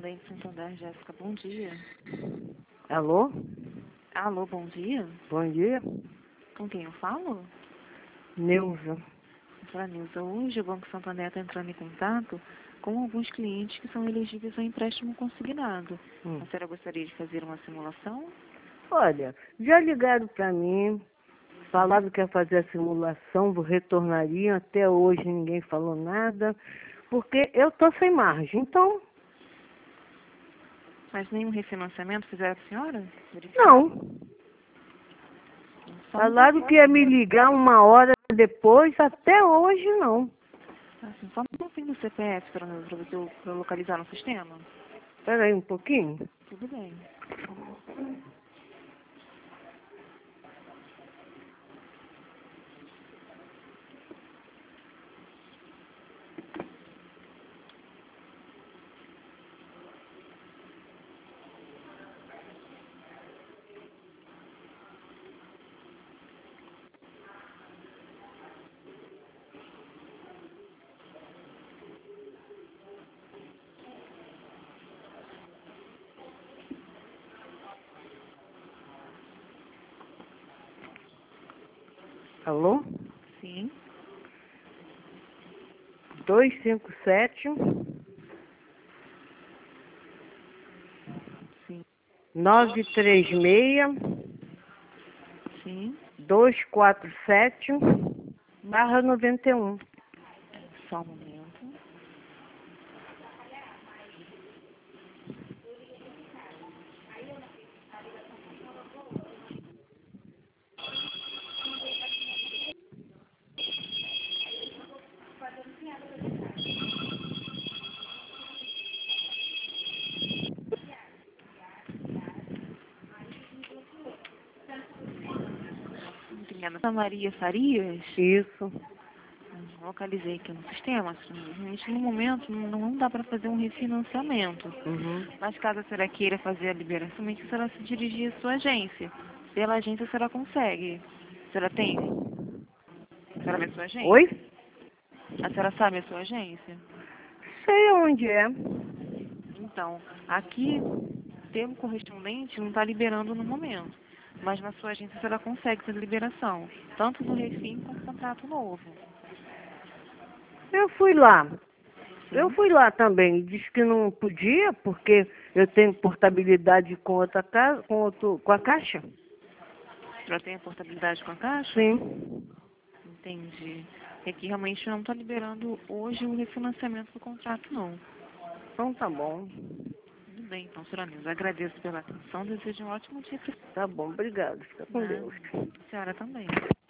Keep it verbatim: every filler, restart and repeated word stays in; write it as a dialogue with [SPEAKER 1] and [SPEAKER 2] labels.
[SPEAKER 1] Bank Santander, Jéssica, bom dia.
[SPEAKER 2] Alô?
[SPEAKER 1] Alô, bom dia.
[SPEAKER 2] Bom dia.
[SPEAKER 1] Com quem eu falo?
[SPEAKER 2] Neuza.
[SPEAKER 1] Doutora Nilza, hoje o Banco Santander está entrando em contato com alguns clientes que são elegíveis ao empréstimo consignado.
[SPEAKER 2] Hum.
[SPEAKER 1] A senhora gostaria de fazer uma simulação?
[SPEAKER 2] Olha, já ligaram para mim, falaram que ia fazer a simulação, retornariam, até hoje ninguém falou nada, porque eu tô sem margem, então,
[SPEAKER 1] Mas nenhum refinanciamento fizeram a senhora? Verificar?
[SPEAKER 2] não.
[SPEAKER 1] Só um
[SPEAKER 2] Falaram que
[SPEAKER 1] pouquinho.
[SPEAKER 2] ia me ligar uma hora depois, até hoje não.
[SPEAKER 1] Assim, só um pouquinho do C P F para você eu- pra eu localizar no sistema.
[SPEAKER 2] Espera aí um pouquinho.
[SPEAKER 1] Tudo bem.
[SPEAKER 2] Alô?
[SPEAKER 1] Sim,
[SPEAKER 2] dois cinco sete,
[SPEAKER 1] sim,
[SPEAKER 2] nove três seis,
[SPEAKER 1] sim.
[SPEAKER 2] dois quatro sete, barra noventa e um.
[SPEAKER 1] Só um momento. Obrigada. Ana Maria Farias?
[SPEAKER 2] Isso.
[SPEAKER 1] Hum, Localizei aqui no sistema. Realmente, no momento, não, não dá para fazer um refinanciamento.
[SPEAKER 2] Uhum.
[SPEAKER 1] Mas caso a senhora queira fazer a liberação, somente a senhora se dirigir à sua agência. Pela agência, a senhora consegue. A senhora tem? A senhora sabe a sua agência?
[SPEAKER 2] Oi?
[SPEAKER 1] A senhora sabe a sua agência?
[SPEAKER 2] Sei onde é.
[SPEAKER 1] Então, aqui, termo correspondente não está liberando no momento. Mas na sua agência, a senhora consegue fazer liberação. Tanto do refim como do contrato novo.
[SPEAKER 2] Eu fui lá. Eu
[SPEAKER 1] Sim?
[SPEAKER 2] fui lá também. Disse que não podia, porque eu tenho portabilidade com outra casa, com, outro, com a caixa.
[SPEAKER 1] A senhora tem a portabilidade com a caixa?
[SPEAKER 2] Sim.
[SPEAKER 1] Entendi. É que realmente não está liberando hoje o refinanciamento do contrato, não.
[SPEAKER 2] Então tá bom.
[SPEAKER 1] Tudo bem, então, senhora Nilza. Agradeço pela atenção. Desejo um ótimo dia para
[SPEAKER 2] Tá bom, obrigado. Fica com
[SPEAKER 1] a
[SPEAKER 2] Deus.
[SPEAKER 1] senhora também.